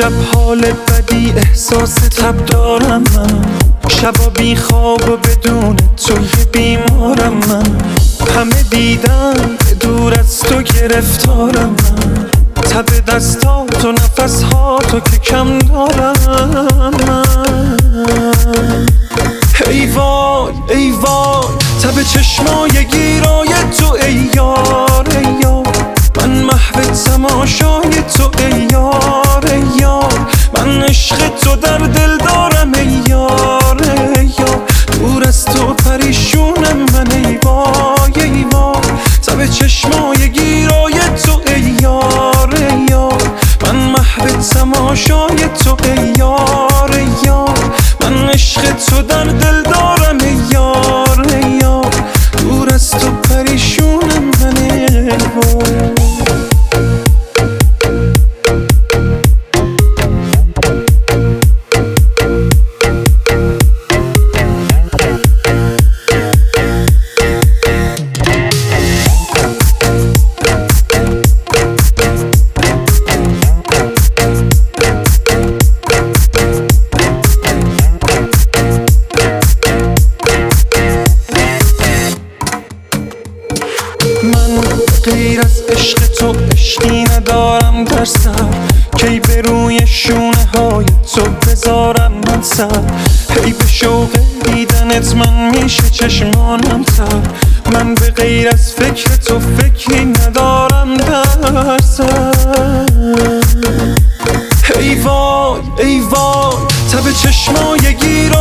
عجب حال بدی احساس تب دارم من، شبا بی خواب و بدون تو یه بیمارم من. همه دیدن دور از تو گرفتارم من، تب دستات و نفسهاتو که کم دارم من. ای وای ای وای تب چشمای گیرای تو ای یار ای یار، من محو تماشای تو ای یار ای یار، من عشق تو در دل دارم ای یار ای یار، دور از تو پریشونم من ای وای ای وای، تب چشمای گیرای تو ای یار ای یار، من محو تماشای تو ای یار ای یار، من عشق تو در دل دارم ای یار ای یار، دور از تو پریشونم من ای وای. من غیر از عشق تو عشقی ندارم در سر، کی به روی شونه های تو بذارم من سر، هی به شوق دیدنت من میشه چشمانم تر، من به غیر از فکر تو فکری ندارم در سر. ای وای ای وای تب چشمای گیر